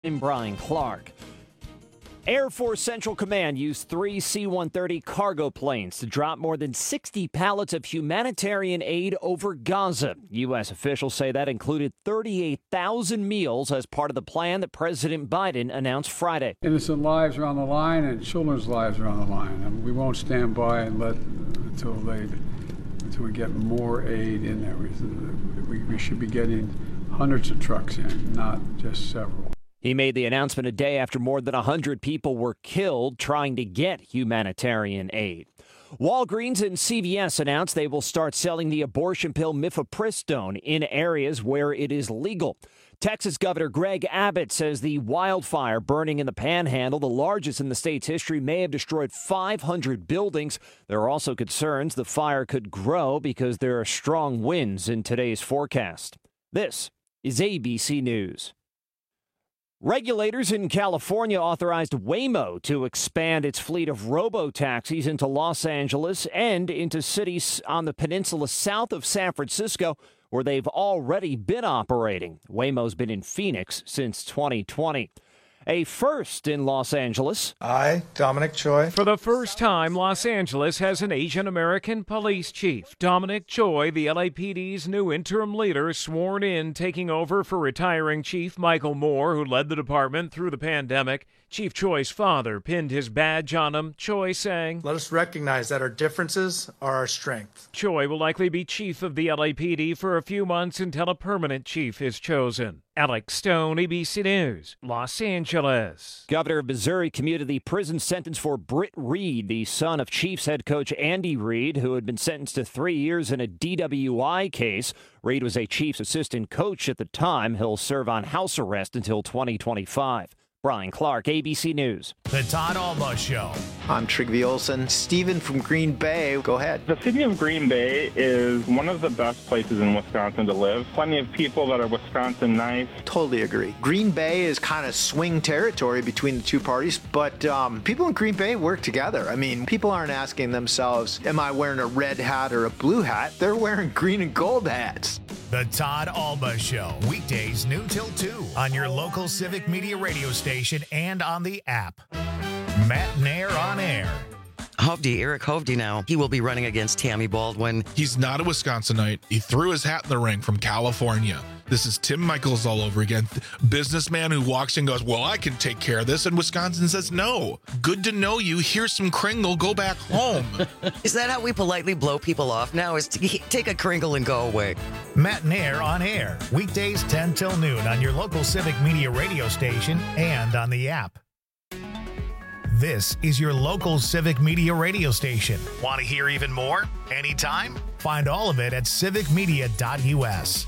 I'm Brian Clark. Air Force Central Command used 3 C-130 cargo planes to drop more than 60 pallets of humanitarian aid over Gaza. U.S. officials say that included 38,000 meals as part of the plan that President Biden announced Friday. Innocent lives are on the line and children's lives are on the line. And we won't stand by and let until we get more aid in there. We should be getting hundreds of trucks in, not just several. He made the announcement a day after more than 100 people were killed trying to get humanitarian aid. Walgreens and CVS announced they will start selling the abortion pill mifepristone in areas where it is legal. Texas Governor Greg Abbott says the wildfire burning in the Panhandle, the largest in the state's history, may have destroyed 500 buildings. There are also concerns the fire could grow because there are strong winds in today's forecast. This is ABC News. Regulators in California authorized Waymo to expand its fleet of robo-taxis into Los Angeles and into cities on the peninsula south of San Francisco, where they've already been operating. Waymo's been in Phoenix since 2020. A first in Los Angeles. I, Dominic Choi. For the first time, Los Angeles has an Asian American police chief. Dominic Choi, the LAPD's new interim leader, sworn in, taking over for retiring Chief Michael Moore, who led the department through the pandemic. Chief Choi's father pinned his badge on him, Choi saying, "Let us recognize that our differences are our strength." Choi will likely be chief of the LAPD for a few months until a permanent chief is chosen. Alex Stone, ABC News, Los Angeles. Governor of Missouri commuted the prison sentence for Britt Reed, the son of Chiefs head coach Andy Reid, who had been sentenced to 3 years in a DWI case. Reid was a Chiefs assistant coach at the time. He'll serve on house arrest until 2025. Brian Clark, ABC News. The Todd Alba Show. I'm Trygve Olsen. Steven from Green Bay. Go ahead. The city of Green Bay is one of the best places in Wisconsin to live. Plenty of people that are Wisconsin nice. Totally agree. Green Bay is kind of swing territory between the two parties, but people in Green Bay work together. I mean, people aren't asking themselves, am I wearing a red hat or a blue hat? They're wearing green and gold hats. The Todd Alba Show. Weekdays noon till 2 on your local Civic Media radio station and on the app. Matt Nair on air. Eric Hovde now. He will be running against Tammy Baldwin. He's not a Wisconsinite. He threw his hat in the ring from California. This is Tim Michaels all over again. Businessman who walks in and goes, well, I can take care of this. And Wisconsin says, no. Good to know you. Here's some Kringle. Go back home. Is that how we politely blow people off now? Is to take a Kringle and go away? Matt Nair on air. Weekdays 10 till noon on your local Civic Media radio station and on the app. This is your local Civic Media radio station. Want to hear even more? Anytime? Find all of it at civicmedia.us.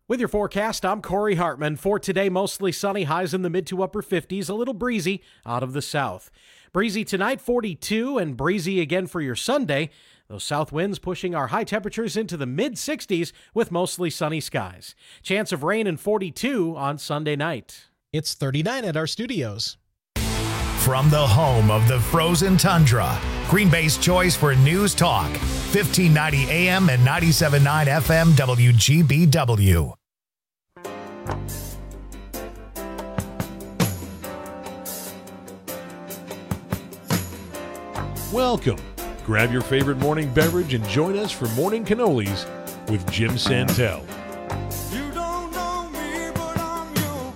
With your forecast, I'm Corey Hartman. For today, mostly sunny, highs in the mid to upper 50s, a little breezy out of the south. Breezy tonight, 42, and breezy again for your Sunday. Those south winds pushing our high temperatures into the mid-60s with mostly sunny skies. Chance of rain and 42 on Sunday night. It's 39 at our studios. From the home of the frozen tundra, Green Bay's choice for news talk, 1590 AM and 97.9 FM WGBW. Welcome. Grab your favorite morning beverage and join us for Morning Cannolis with Jim Santel. You don't know me, but I'm your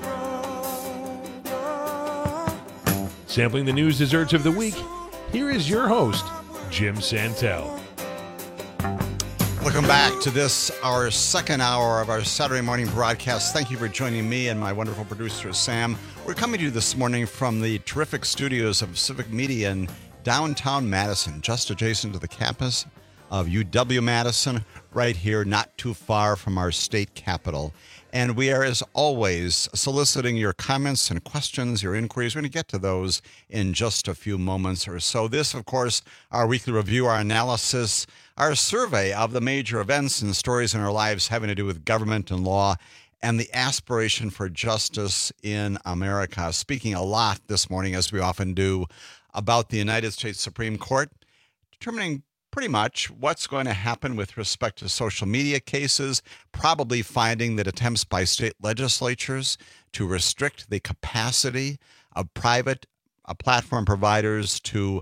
brother. Sampling the news desserts of the week, here is your host, Jim Santel. Welcome back to this, our second hour of our Saturday morning broadcast. Thank you for joining me and my wonderful producer, Sam. We're coming to you this morning from the terrific studios of Civic Media in downtown Madison, just adjacent to the campus of UW-Madison, right here, not too far from our state capitol. And we are, as always, soliciting your comments and questions, your inquiries. We're going to get to those in just a few moments or so. This, of course, our weekly review, our analysis, our survey of the major events and stories in our lives having to do with government and law and the aspiration for justice in America. Speaking a lot this morning, as we often do, about the United States Supreme Court, determining pretty much what's going to happen with respect to social media cases, probably finding that attempts by state legislatures to restrict the capacity of private platform providers to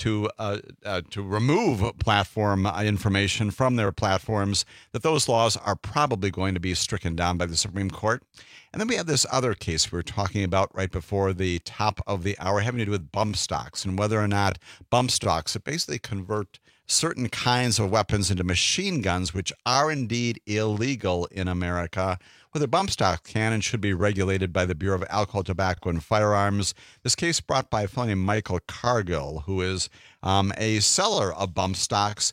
remove platform information from their platforms, that those laws are probably going to be stricken down by the Supreme Court. And then we have this other case we were talking about right before the top of the hour, having to do with bump stocks and whether or not bump stocks that basically convert certain kinds of weapons into machine guns, which are indeed illegal in America, whether bump stocks can and should be regulated by the Bureau of Alcohol, Tobacco, and Firearms. This case brought by a fellow named Michael Cargill, who is a seller of bump stocks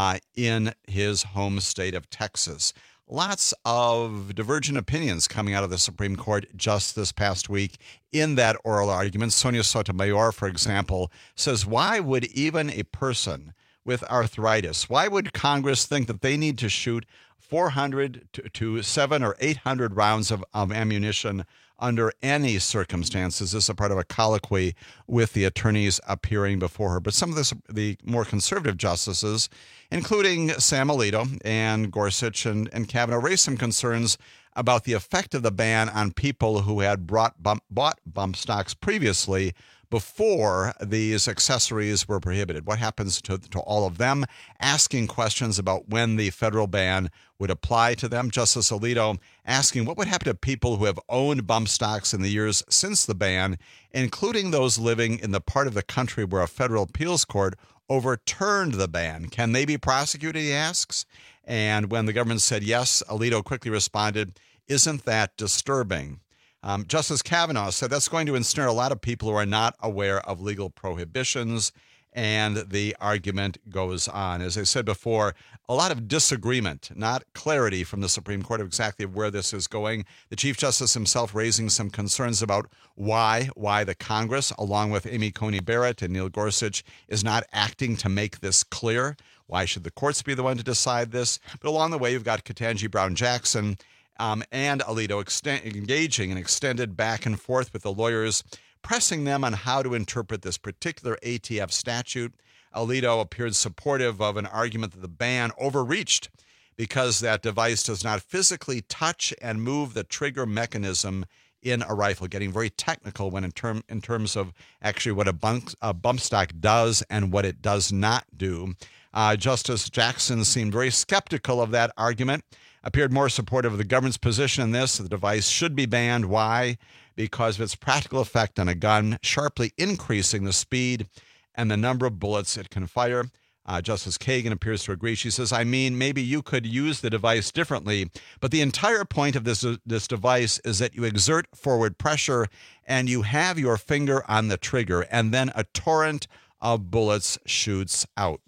in his home state of Texas. Lots of divergent opinions coming out of the Supreme Court just this past week in that oral argument. Sonia Sotomayor, for example, says, why would even a person with arthritis, why would Congress think that they need to shoot 400 to 700 or 800 rounds of ammunition under any circumstances? This is a part of a colloquy with the attorneys appearing before her. But some of the more conservative justices, including Sam Alito and Gorsuch and Kavanaugh, raised some concerns about the effect of the ban on people who had bought bump stocks previously before these accessories were prohibited. What happens to all of them? Asking questions about when the federal ban would apply to them. Justice Alito asking what would happen to people who have owned bump stocks in the years since the ban, including those living in the part of the country where a federal appeals court overturned the ban. Can they be prosecuted, he asks. And when the government said yes, Alito quickly responded, isn't that disturbing? Justice Kavanaugh said that's going to ensnare a lot of people who are not aware of legal prohibitions, and the argument goes on. As I said before, a lot of disagreement, not clarity from the Supreme Court of exactly where this is going. The Chief Justice himself raising some concerns about why the Congress, along with Amy Coney Barrett and Neil Gorsuch, is not acting to make this clear. Why should the courts be the one to decide this? But along the way, you've got Ketanji Brown Jackson and Alito engaging in extended back and forth with the lawyers, pressing them on how to interpret this particular ATF statute. Alito appeared supportive of an argument that the ban overreached because that device does not physically touch and move the trigger mechanism in a rifle, getting very technical when in terms of actually what a bump stock does and what it does not do. Justice Jackson seemed very skeptical of that argument, appeared more supportive of the government's position in this. The device should be banned. Why? Because of its practical effect on a gun, sharply increasing the speed and the number of bullets it can fire. Justice Kagan appears to agree. She says, I mean, maybe you could use the device differently, but the entire point of this device is that you exert forward pressure and you have your finger on the trigger, and then a torrent of bullets shoots out.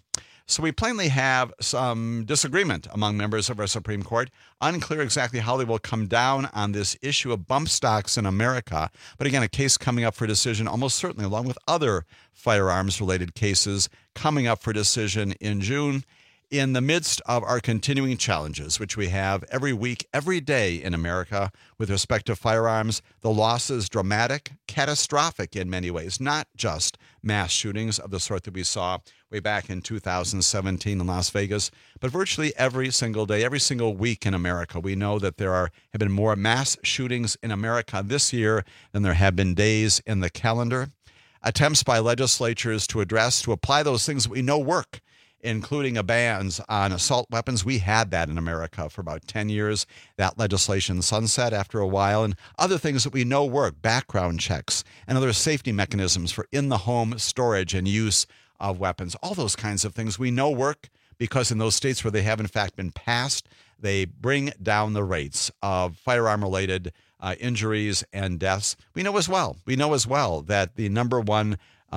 So we plainly have some disagreement among members of our Supreme Court. Unclear exactly how they will come down on this issue of bump stocks in America. But again, a case coming up for decision almost certainly, along with other firearms-related cases coming up for decision in June. In the midst of our continuing challenges, which we have every week, every day in America with respect to firearms, the loss is dramatic, catastrophic in many ways, not just mass shootings of the sort that we saw way back in 2017 in Las Vegas, but virtually every single day, every single week in America. We know that have been more mass shootings in America this year than there have been days in the calendar. Attempts by legislatures to apply those things that we know work, including bans on assault weapons. We had that in America for about 10 years. That legislation sunset after a while, and other things that we know work, background checks and other safety mechanisms for in-the-home storage and use of weapons. All those kinds of things we know work because in those states where they have in fact been passed, they bring down the rates of firearm-related injuries and deaths. We know as well that the number one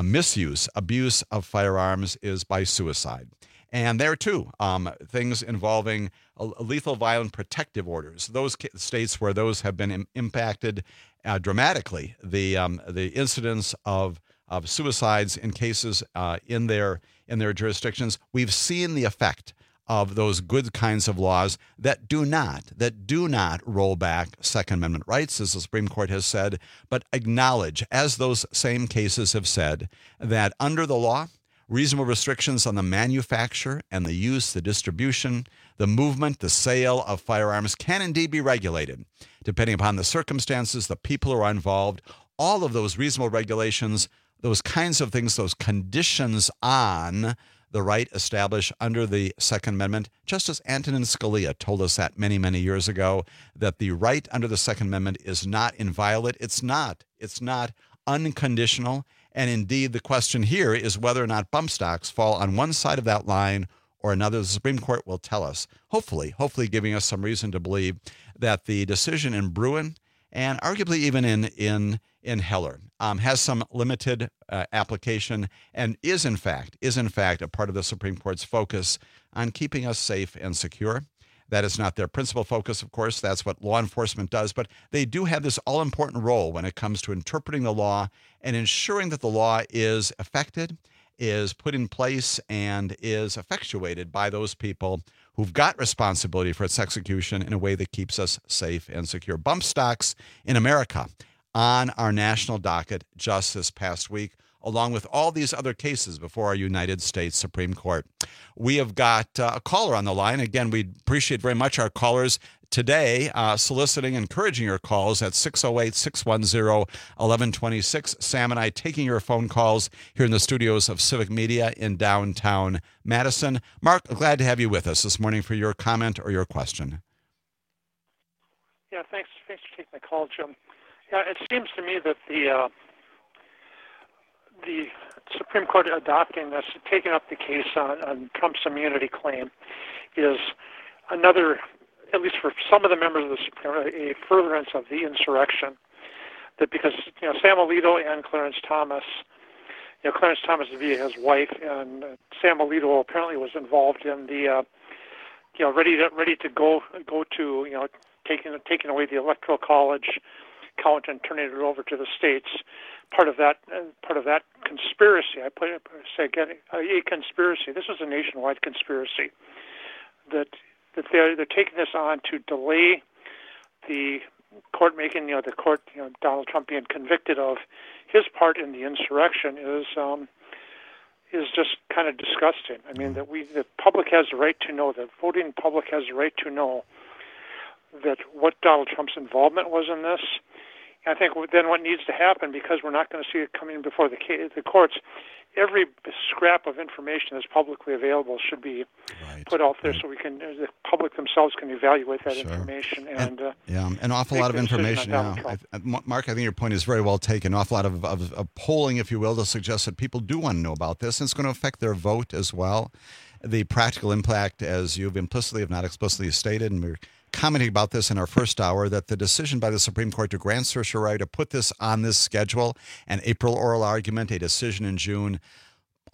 abuse of firearms is by suicide. And there, too, things involving lethal violent protective orders, those states where those have been impacted dramatically, the incidence of suicides in cases in their jurisdictions, we've seen the effect of those good kinds of laws that do not roll back Second Amendment rights, as the Supreme Court has said, but acknowledge, as those same cases have said, that under the law, reasonable restrictions on the manufacture and the use, the distribution, the movement, the sale of firearms can indeed be regulated, depending upon the circumstances, the people who are involved. All of those reasonable regulations, those kinds of things, those conditions on the right established under the Second Amendment. Justice Antonin Scalia told us that many, many years ago, that the right under the Second Amendment is not inviolate. It's not unconditional. And indeed, the question here is whether or not bump stocks fall on one side of that line or another. The Supreme Court will tell us, hopefully giving us some reason to believe that the decision in Bruen and arguably even in Heller has some limited application and is in fact a part of the Supreme Court's focus on keeping us safe and secure. That is not their principal focus, of course. That's what law enforcement does. But they do have this all-important role when it comes to interpreting the law and ensuring that the law is effected, is put in place, and is effectuated by those people who've got responsibility for its execution in a way that keeps us safe and secure. Bump stocks in America on our national docket just this past week, along with all these other cases before our United States Supreme Court. We have got a caller on the line. Again, we appreciate very much our callers today, encouraging your calls at 608-610-1126. Sam and I taking your phone calls here in the studios of Civic Media in downtown Madison. Mark, glad to have you with us this morning for your comment or your question. Yeah, thanks for taking the call, Jim. Yeah, it seems to me that the Supreme Court adopting this, taking up the case on Trump's immunity claim, is another, at least for some of the members of the Supreme Court, a furtherance of the insurrection. That because Sam Alito and Clarence Thomas, Clarence Thomas via his wife, and Sam Alito apparently was involved in the ready to go to taking away the Electoral College count and turning it over to the states. Part of that conspiracy. I say again, a conspiracy. This was a nationwide conspiracy. That they're taking this on to delay the court making Donald Trump being convicted of his part in the insurrection is just kind of disgusting. I mean, the public has the right to know, the voting public has the right to know that what Donald Trump's involvement was in this. I think then what needs to happen, because we're not going to see it coming before the courts, every scrap of information that's publicly available should be put out there so the public themselves can evaluate that information. And an awful lot of information. Mark, I think your point is very well taken. An awful lot of polling, if you will, to suggest that people do want to know about this, and it's going to affect their vote as well. The practical impact, as you've implicitly, if not explicitly stated, and we're commenting about this in our first hour, that the decision by the Supreme Court to grant certiorari to put this on this schedule, an April oral argument, a decision in June,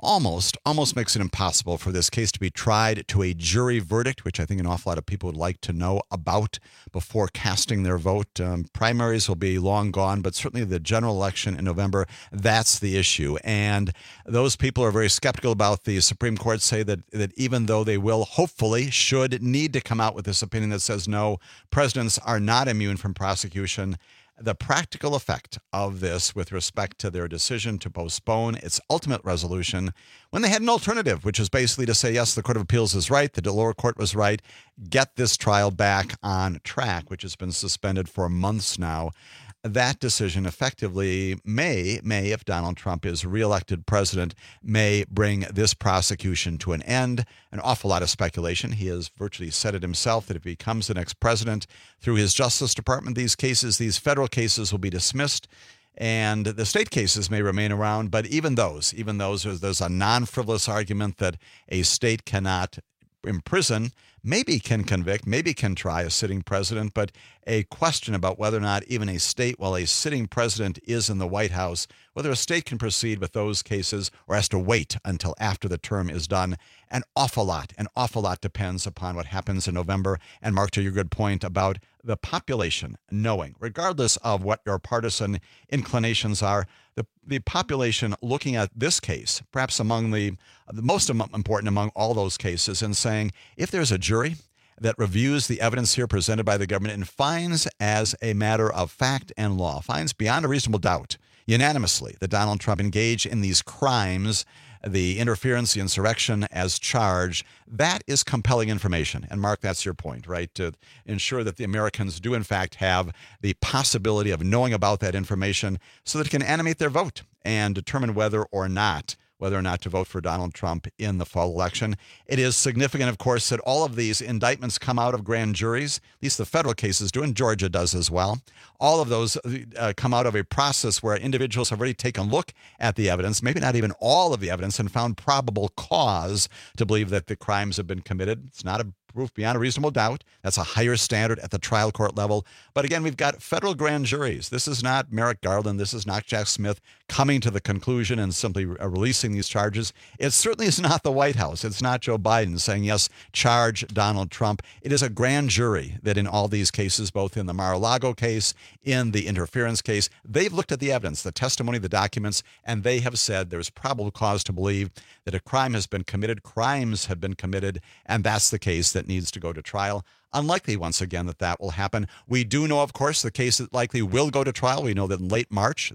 almost makes it impossible for this case to be tried to a jury verdict, which I think an awful lot of people would like to know about before casting their vote. Primaries will be long gone, but certainly the general election in November, that's the issue. And those people are very skeptical about the Supreme Court, say that even though they will hopefully should need to come out with this opinion that says no, presidents are not immune from prosecution, the practical effect of this with respect to their decision to postpone its ultimate resolution when they had an alternative, which is basically to say, yes, the Court of Appeals is right, the lower court was right, get this trial back on track, which has been suspended for months now. That decision effectively may, if Donald Trump is reelected president, may bring this prosecution to an end. An awful lot of speculation. He has virtually said it himself that if he becomes the next president, through his Justice Department, these federal cases will be dismissed, and the state cases may remain around. But even those, there's a non-frivolous argument that a state cannot imprison, maybe can convict, maybe can try a sitting president, but a question about whether or not even a state, while a sitting president is in the White House, whether a state can proceed with those cases or has to wait until after the term is done. An awful lot depends upon what happens in November. And Mark, to your good point about the population knowing, regardless of what your partisan inclinations are, the population looking at this case, perhaps among the most important among all those cases, and saying, if there's a jury that reviews the evidence here presented by the government and finds as a matter of fact and law, finds beyond a reasonable doubt, unanimously, that Donald Trump engaged in these crimes, the interference, the insurrection as charged, that is compelling information. And Mark, that's your point, right? To ensure that the Americans do in fact have the possibility of knowing about that information so that it can animate their vote and determine whether or not to vote for Donald Trump in the fall election. It is significant, of course, that all of these indictments come out of grand juries. At least the federal cases do, and Georgia does as well. All of those come out of a process where individuals have already taken a look at the evidence, maybe not even all of the evidence, and found probable cause to believe that the crimes have been committed. It's not a proof beyond a reasonable doubt. That's a higher standard at the trial court level. But again, we've got federal grand juries. This is not Merrick Garland. This is not Jack Smith coming to the conclusion and simply releasing these charges. It certainly is not the White House. It's not Joe Biden saying, yes, charge Donald Trump. It is a grand jury that in all these cases, both in the Mar-a-Lago case, in the interference case, they've looked at the evidence, the testimony, the documents, and they have said there's probable cause to believe that a crime has been committed, crimes have been committed, and that's the case that needs to go to trial. Unlikely, once again, that will happen. We do know, of course, the case that likely will go to trial. We know that in late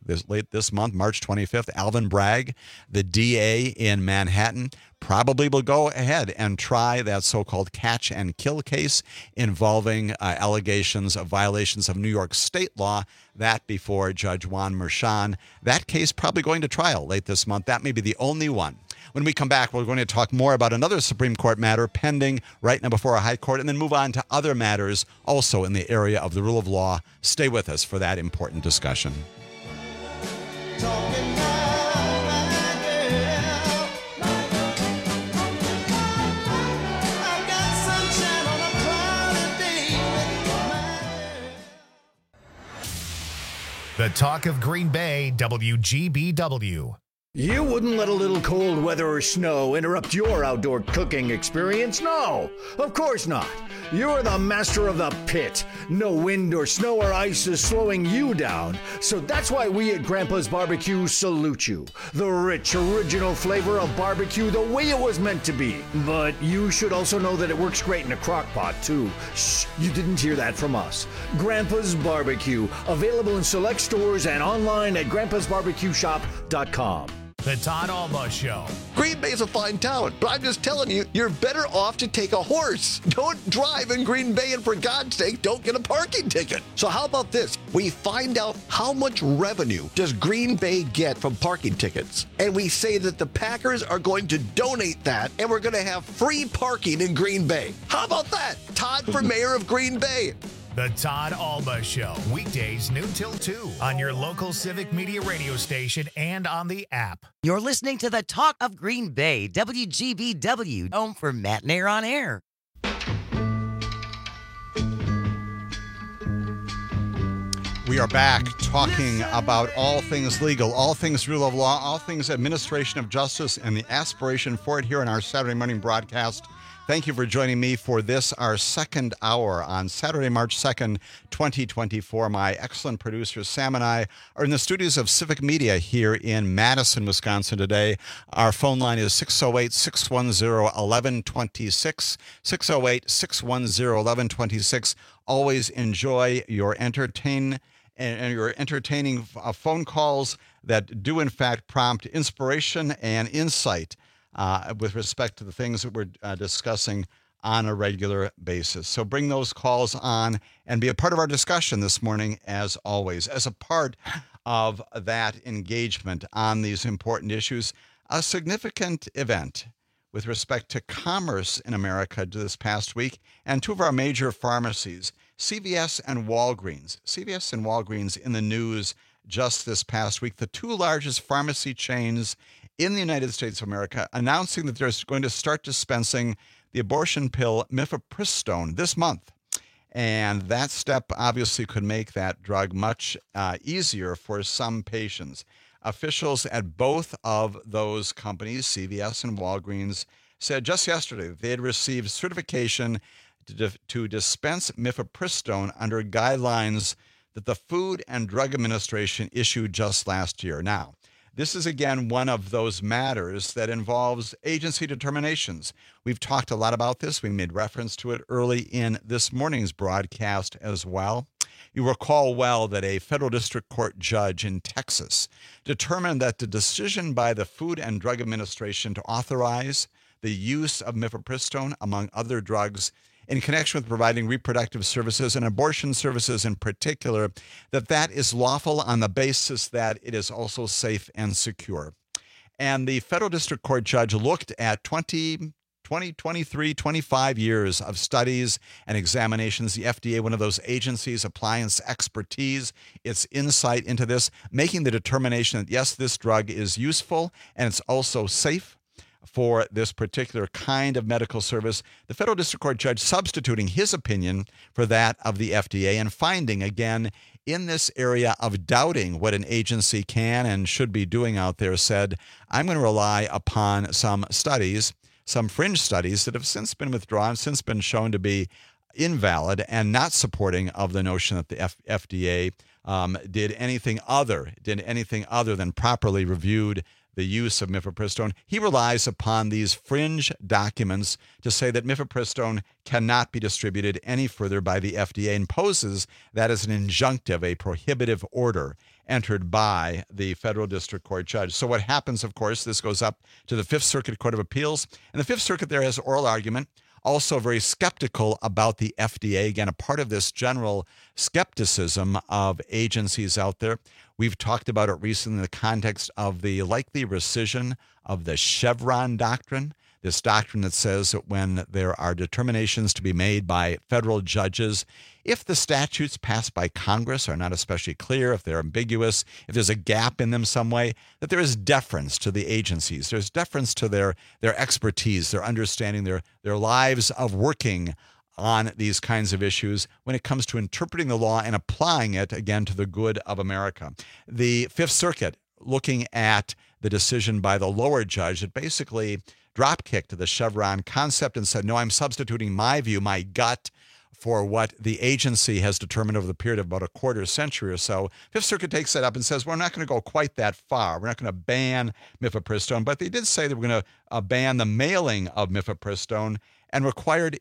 this month, March 25th, Alvin Bragg, the DA in Manhattan, probably will go ahead and try that so-called catch and kill case involving allegations of violations of New York state law, that before Judge Juan Merchan. That case probably going to trial late this month. That may be the only one. When we come back, we're going to talk more about another Supreme Court matter pending right now before a high court, and then move on to other matters also in the area of the rule of law. Stay with us for that important discussion. The talk of Green Bay, WGBW. You wouldn't let a little cold weather or snow interrupt your outdoor cooking experience? No, of course not. You're the master of the pit. No wind or snow or ice is slowing you down. So that's why we at Grandpa's Barbecue salute you. The rich, original flavor of barbecue the way it was meant to be. But you should also know that it works great in a crock pot, too. Shh, you didn't hear that from us. Grandpa's Barbecue, available in select stores and online at grandpasbarbecueshop.com. The Todd Alba Show. Green Bay's a fine town, but I'm just telling you, you're better off to take a horse. Don't drive in Green Bay, and for God's sake, don't get a parking ticket. So how about this? We find out how much revenue does Green Bay get from parking tickets, and we say that the Packers are going to donate that, and we're going to have free parking in Green Bay. How about that? Todd for mayor of Green Bay. The Todd Alba Show, weekdays noon till 2 on your local Civic Media radio station and on the app. You're listening to the Talk of Green Bay, WGBW, home for Matt and Air on Air. We are back talking about all things legal, all things rule of law, all things administration of justice, and the aspiration for it here in our Saturday morning broadcast. Thank you for joining me for this, our second hour on Saturday, March 2nd, 2024. My excellent producer, Sam, and I are in the studios of Civic Media here in Madison, Wisconsin today. Our phone line is 608-610-1126, 608-610-1126. Always enjoy your entertaining phone calls that do, in fact, prompt inspiration and insight with respect to the things that we're discussing on a regular basis. So bring those calls on and be a part of our discussion this morning, as always. As a part of that engagement on these important issues, a significant event with respect to commerce in America this past week, and two of our major pharmacies, CVS and Walgreens. CVS and Walgreens in the news just this past week, the two largest pharmacy chains in the United States of America, announcing that they're going to start dispensing the abortion pill mifepristone this month. And that step obviously could make that drug much easier for some patients. Officials at both of those companies, CVS and Walgreens, said just yesterday that they had received certification to dispense mifepristone under guidelines that the Food and Drug Administration issued just last year. Now, this is, again, one of those matters that involves agency determinations. We've talked a lot about this. We made reference to it early in this morning's broadcast as well. You recall well that a federal district court judge in Texas determined that the decision by the Food and Drug Administration to authorize the use of mifepristone, among other drugs, in connection with providing reproductive services and abortion services in particular, that is lawful on the basis that it is also safe and secure. And the federal district court judge looked at 23, 25 years of studies and examinations. The FDA, one of those agencies, applying its expertise, its insight into this, making the determination that, yes, this drug is useful and it's also safe for this particular kind of medical service. The federal district court judge substituting his opinion for that of the FDA and finding, again, in this area of doubting what an agency can and should be doing out there, said, I'm going to rely upon some studies, some fringe studies that have since been withdrawn, since been shown to be invalid and not supporting of the notion that the FDA did anything other than properly reviewed the use of mifepristone. He relies upon these fringe documents to say that mifepristone cannot be distributed any further by the FDA and poses that as an injunctive, a prohibitive order entered by the federal district court judge. So what happens, of course, this goes up to the Fifth Circuit Court of Appeals, and the Fifth Circuit there has oral argument, also very skeptical about the FDA. Again, a part of this general skepticism of agencies out there. We've talked about it recently in the context of the likely rescission of the Chevron doctrine, this doctrine that says that when there are determinations to be made by federal judges, if the statutes passed by Congress are not especially clear, if they're ambiguous, if there's a gap in them some way, that there is deference to the agencies. There's deference to their expertise, their understanding, their lives of working on these kinds of issues when it comes to interpreting the law and applying it, again, to the good of America. The Fifth Circuit, looking at the decision by the lower judge, it basically drop-kicked the Chevron concept and said, no, I'm substituting my view, my gut, for what the agency has determined over the period of about a quarter century or so. Fifth Circuit takes that up and says, we're not going to go quite that far. We're not going to ban mifepristone, but they did say that we're going to ban the mailing of mifepristone and required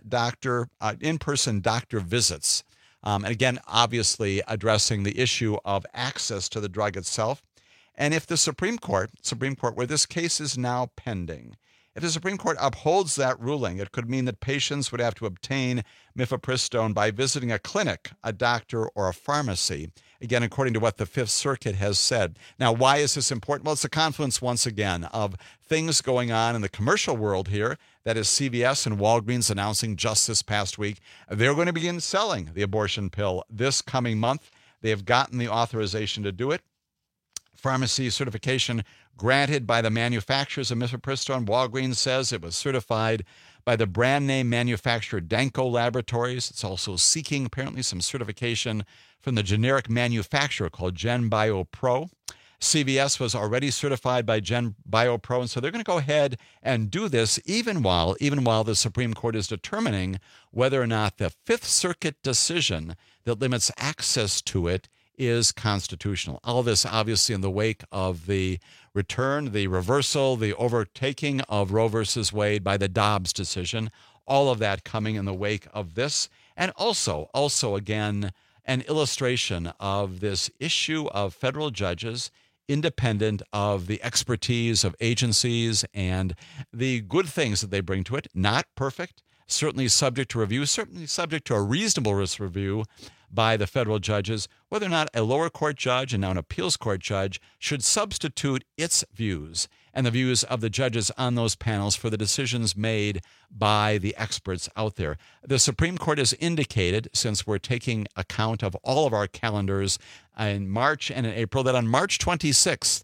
in-person doctor visits. And again, obviously addressing the issue of access to the drug itself. And if the Supreme Court, where this case is now pending, if the Supreme Court upholds that ruling, it could mean that patients would have to obtain mifepristone by visiting a clinic, a doctor, or a pharmacy, again, according to what the Fifth Circuit has said. Now, why is this important? Well, it's a confluence, once again, of things going on in the commercial world here. That is CVS and Walgreens announcing just this past week they're going to begin selling the abortion pill this coming month. They have gotten the authorization to do it. Pharmacy certification granted by the manufacturers of mifepristone. Walgreens says it was certified by the brand name manufacturer Danco Laboratories. It's also seeking apparently some certification from the generic manufacturer called GenBio Pro. CVS was already certified by GenBio Pro, and so they're going to go ahead and do this even while the Supreme Court is determining whether or not the Fifth Circuit decision that limits access to it is constitutional. All this obviously in the wake of the return, the reversal, the overtaking of Roe versus Wade by the Dobbs decision, all of that coming in the wake of this, and also again, an illustration of this issue of federal judges independent of the expertise of agencies and the good things that they bring to it. Not perfect, certainly subject to review, certainly subject to a reasonable risk review by the federal judges, whether or not a lower court judge and now an appeals court judge should substitute its views and the views of the judges on those panels for the decisions made by the experts out there. The Supreme Court has indicated, since we're taking account of all of our calendars in March and in April, that on March 26th,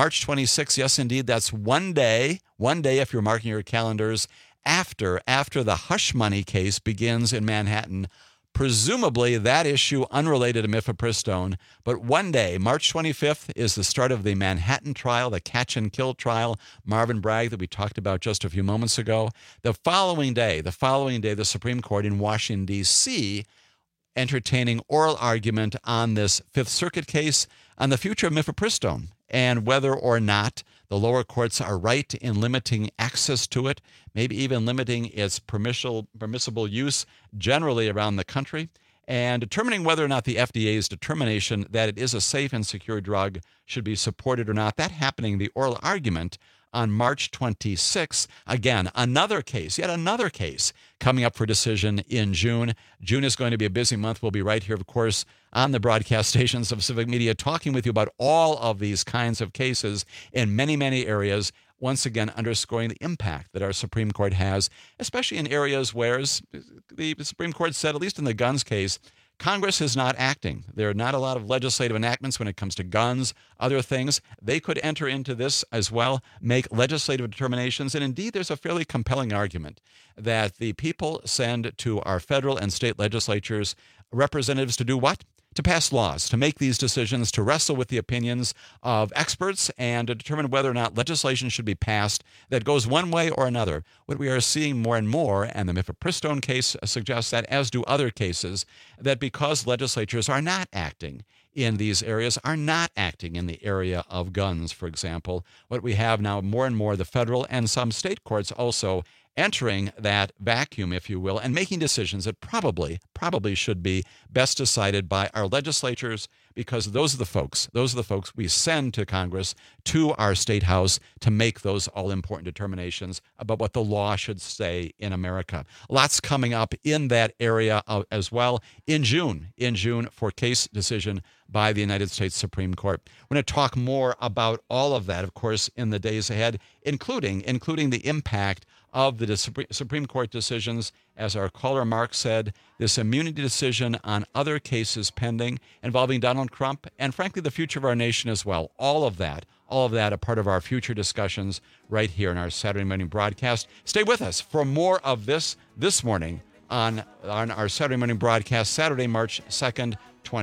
yes, indeed, that's one day if you're marking your calendars, after the hush money case begins in Manhattan. Presumably that issue unrelated to mifepristone, but one day, March 25th, is the start of the Manhattan trial, the catch and kill trial, Marvin Bragg that we talked about just a few moments ago. The following day, the Supreme Court in Washington, D.C., entertaining oral argument on this Fifth Circuit case on the future of mifepristone and whether or not the lower courts are right in limiting access to it, maybe even limiting its permissible use generally around the country, and determining whether or not the FDA's determination that it is a safe and secure drug should be supported or not. That happening, the oral argument on March 26th. Again, yet another case coming up for decision in June. June is going to be a busy month. We'll be right here, of course, on the broadcast stations of Civic Media, talking with you about all of these kinds of cases in many, many areas, once again underscoring the impact that our Supreme Court has, especially in areas where, as the Supreme Court said, at least in the guns case, Congress is not acting. There are not a lot of legislative enactments when it comes to guns, other things. They could enter into this as well, make legislative determinations. And indeed, there's a fairly compelling argument that the people send to our federal and state legislatures representatives to do what? To pass laws, to make these decisions, to wrestle with the opinions of experts, and to determine whether or not legislation should be passed that goes one way or another. What we are seeing more and more, and the mifepristone case suggests that, as do other cases, that because legislatures are not acting in these areas, are not acting in the area of guns, for example, what we have now more and more, the federal and some state courts also entering that vacuum, if you will, and making decisions that probably should be best decided by our legislatures, because those are the folks we send to Congress, to our state house, to make those all-important determinations about what the law should say in America. Lots coming up in that area as well in June for case decision by the United States Supreme Court. We're going to talk more about all of that, of course, in the days ahead, including the impact of the Supreme Court decisions, as our caller Mark said, this immunity decision on other cases pending involving Donald Trump, and frankly, the future of our nation as well. All of that a part of our future discussions right here in our Saturday morning broadcast. Stay with us for more of this morning on our Saturday morning broadcast, Saturday, March 2nd,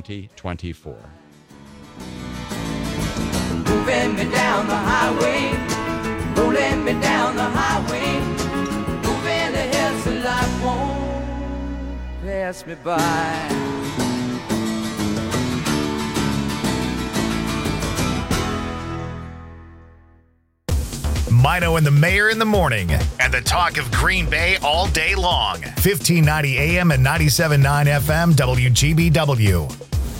2024. Moving me down the highway, rolling me down the highway, moving ahead so life won't pass me by. Mino and the Mayor in the morning, and the talk of Green Bay all day long. 1590 AM and 97.9 FM WGBW.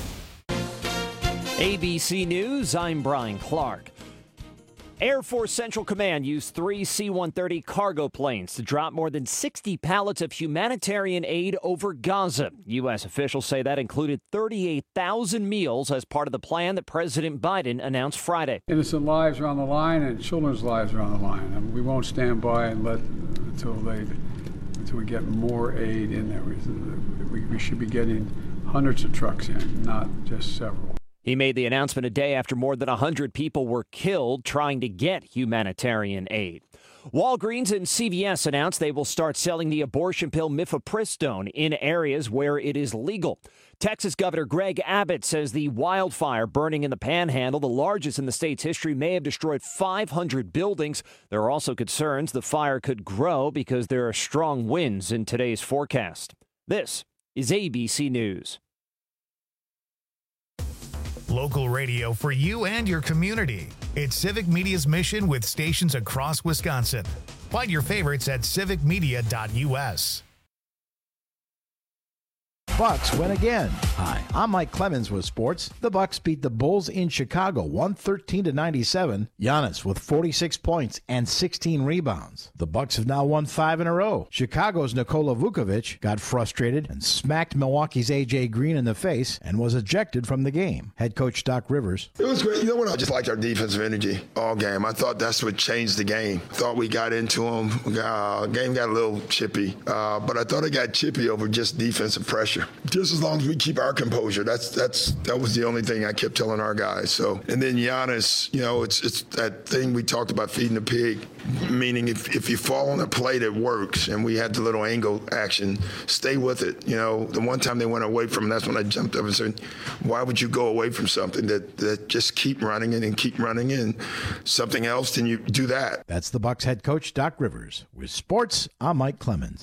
ABC News, I'm Brian Clark. Air Force Central Command used 3 C-130 cargo planes to drop more than 60 pallets of humanitarian aid over Gaza. U.S. officials say that included 38,000 meals as part of the plan that President Biden announced Friday. Innocent lives are on the line and children's lives are on the line. And we won't stand by and let until we get more aid in there. We should be getting hundreds of trucks in, not just several. He made the announcement a day after more than 100 people were killed trying to get humanitarian aid. Walgreens and CVS announced they will start selling the abortion pill mifepristone in areas where it is legal. Texas Governor Greg Abbott says the wildfire burning in the Panhandle, the largest in the state's history, may have destroyed 500 buildings. There are also concerns the fire could grow because there are strong winds in today's forecast. This is ABC News. Local radio for you and your community. It's Civic Media's mission with stations across Wisconsin. Find your favorites at civicmedia.us. Bucks win again. Hi, I'm Mike Clemens with sports. The Bucks beat the Bulls in Chicago 113-97. Giannis with 46 points and 16 rebounds. The Bucks have now won 5 in a row. Chicago's Nikola Vukovic got frustrated and smacked Milwaukee's A.J. Green in the face and was ejected from the game. Head coach Doc Rivers. It was great. You know what? I just liked our defensive energy all game. I thought that's what changed the game. I thought we got into them. Game got a little chippy, but I thought it got chippy over just defensive pressure. Just as long as we keep our composure, that was the only thing I kept telling our guys. So, and then Giannis, you know, it's that thing we talked about, feeding the pig, meaning if you fall on a play that works, and we had the little angle action, stay with it. You know, the one time they went away from it, that's when I jumped up and said, why would you go away from something that just keep running and keep running and something else, then you do that. That's the Bucks head coach Doc Rivers. With sports, I'm Mike Clemens.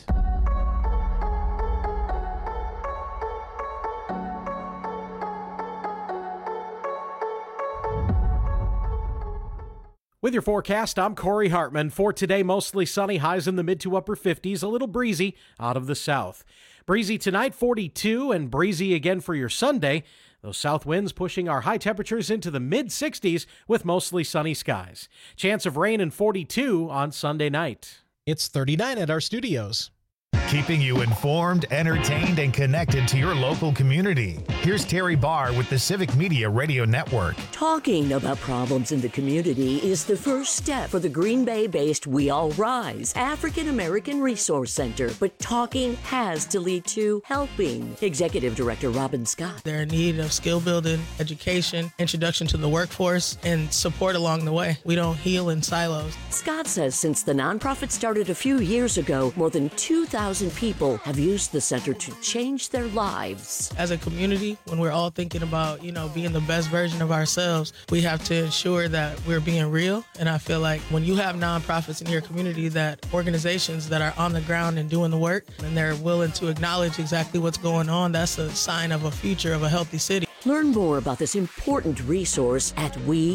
With your forecast, I'm Corey Hartman. For today, mostly sunny, highs in the mid to upper 50s, a little breezy out of the south. Breezy tonight, 42, and breezy again for your Sunday. Those south winds pushing our high temperatures into the mid-60s with mostly sunny skies. Chance of rain and 42 on Sunday night. It's 39 at our studios. Keeping you informed, entertained, and connected to your local community. Here's Terry Barr with the Civic Media Radio Network. Talking about problems in the community is the first step for the Green Bay-based We All Rise African American Resource Center, but talking has to lead to helping. Executive Director Robin Scott. They're in need of skill building, education, introduction to the workforce, and support along the way. We don't heal in silos. Scott says since the nonprofit started a few years ago, more than 2,000 people have used the center to change their lives. As a community, when we're all thinking about, being the best version of ourselves, we have to ensure that we're being real. And I feel like when you have nonprofits in your community, that organizations that are on the ground and doing the work, and they're willing to acknowledge exactly what's going on, that's a sign of a future of a healthy city. Learn more about this important resource at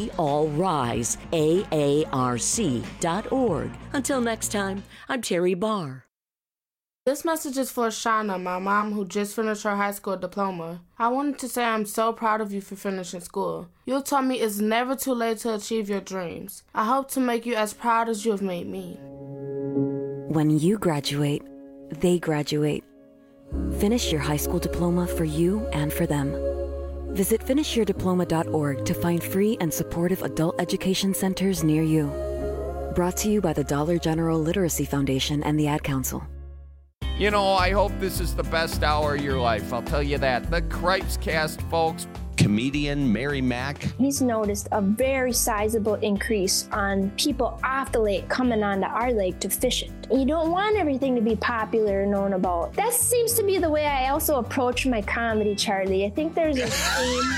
weallriseaarc.org. Until next time, I'm Terry Barr. This message is for Shauna, my mom who just finished her high school diploma. I wanted to say I'm so proud of you for finishing school. You taught me it's never too late to achieve your dreams. I hope to make you as proud as you have made me. When you graduate, they graduate. Finish your high school diploma for you and for them. Visit finishyourdiploma.org to find free and supportive adult education centers near you. Brought to you by the Dollar General Literacy Foundation and the Ad Council. I hope this is the best hour of your life. I'll tell you that. The Cripes Cast, folks. Comedian Mary Mack. He's noticed a very sizable increase on people off the lake coming onto our lake to fish it. You don't want everything to be popular and known about. That seems to be the way I also approach my comedy, Charlie. I think there's a theme.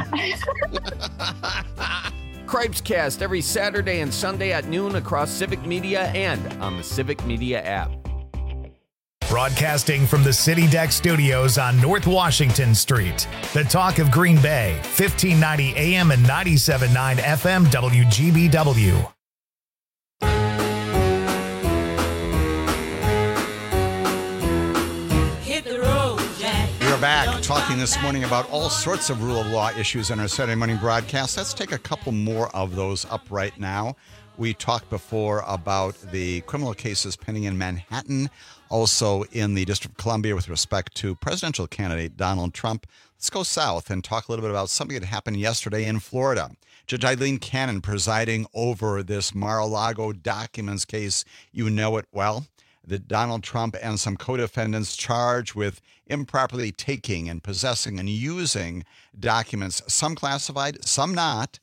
Cripes Cast every Saturday and Sunday at noon across Civic Media and on the Civic Media app. Broadcasting from the City Deck Studios on North Washington Street. The talk of Green Bay, 1590 AM and 97.9 FM WGBW. Hit the road, Jack. We are back talking this morning about all sorts of rule of law issues in our Saturday morning broadcast. Let's take a couple more of those up right now. We talked before about the criminal cases pending in Manhattan, also in the District of Columbia with respect to presidential candidate Donald Trump. Let's go south and talk a little bit about something that happened yesterday in Florida. Judge Eileen Cannon presiding over this Mar-a-Lago documents case. You know it well. That Donald Trump and some co-defendants charged with improperly taking and possessing and using documents, some classified, some not,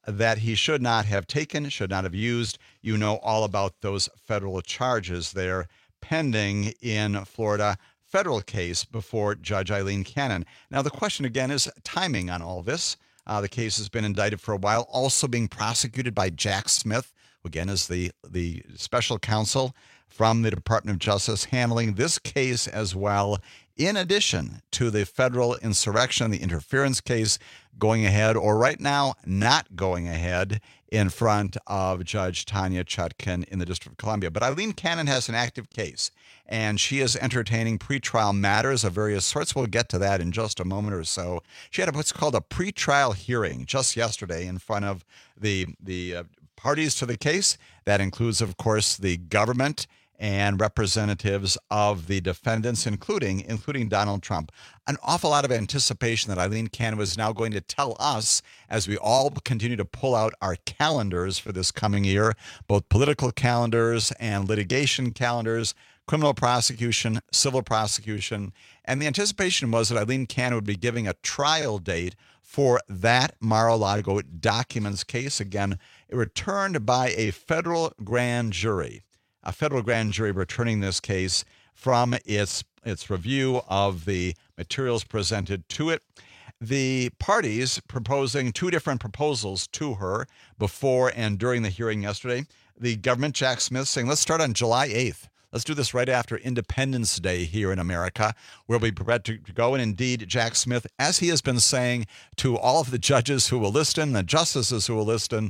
that he should not have taken, should not have used. You know all about those federal charges there pending in Florida, federal case before Judge Eileen Cannon. Now, the question again is timing on all this. The case has been indicted for a while, also being prosecuted by Jack Smith, who again is the special counsel from the Department of Justice handling this case as well, in addition to the federal insurrection, the interference case going ahead, or right now not going ahead in front of Judge Tanya Chutkan in the District of Columbia. But Eileen Cannon has an active case, and she is entertaining pretrial matters of various sorts. We'll get to that in just a moment or so. She had what's called a pretrial hearing just yesterday in front of the parties to the case. That includes, of course, the government and representatives of the defendants, including Donald Trump. An awful lot of anticipation that Eileen Cannon was now going to tell us as we all continue to pull out our calendars for this coming year, both political calendars and litigation calendars, criminal prosecution, civil prosecution. And the anticipation was that Eileen Cannon would be giving a trial date for that Mar-a-Lago documents case. Again, returned by a federal grand jury. A federal grand jury returning this case from its review of the materials presented to it. The parties proposing two different proposals to her before and during the hearing yesterday. The government, Jack Smith, saying, let's start on July 8th. Let's do this right after Independence Day here in America. We'll be prepared to go. And indeed, Jack Smith, as he has been saying to all of the judges who will listen, the justices who will listen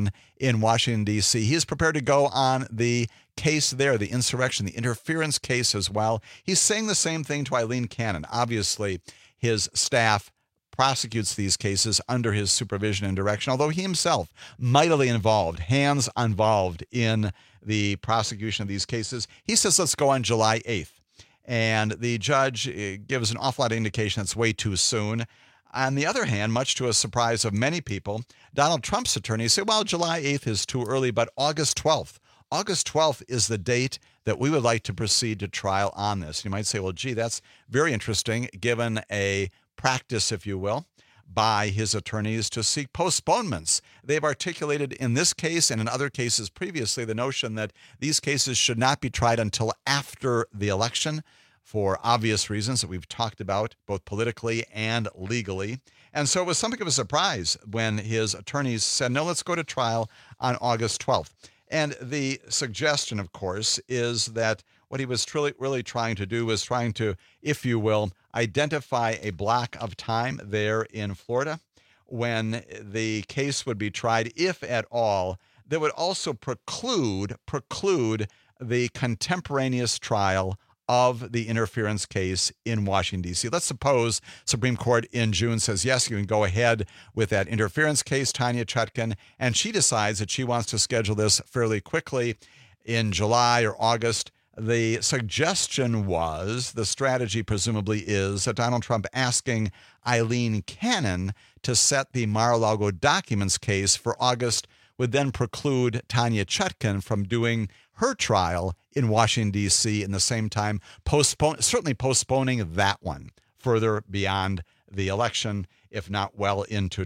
in Washington, D.C., he is prepared to go on the case there, the insurrection, the interference case as well. He's saying the same thing to Eileen Cannon. Obviously, his staff prosecutes these cases under his supervision and direction, although he himself mightily involved, hands involved in the prosecution of these cases. He says, let's go on July 8th. And the judge gives an awful lot of indication that's way too soon. On the other hand, much to a surprise of many people, Donald Trump's attorneys say, well, July 8th is too early, but August 12th. August 12th is the date that we would like to proceed to trial on this. You might say, well, gee, that's very interesting, given a practice, if you will, by his attorneys to seek postponements. They've articulated in this case and in other cases previously the notion that these cases should not be tried until after the election for obvious reasons that we've talked about, both politically and legally. And so it was something of a surprise when his attorneys said, no, let's go to trial on August 12th. And the suggestion, of course, is that what he was really trying to do was trying to, if you will, identify a block of time there in Florida when the case would be tried, if at all, that would also preclude the contemporaneous trial of the interference case in Washington, D.C. Let's suppose Supreme Court in June says, yes, you can go ahead with that interference case, Tanya Chutkan, and she decides that she wants to schedule this fairly quickly in July or August. The suggestion was, the strategy presumably is, that Donald Trump asking Eileen Cannon to set the Mar-a-Lago documents case for August would then preclude Tanya Chutkan from doing her trial in Washington, D.C. in the same time, postponing that one further beyond the election, if not well into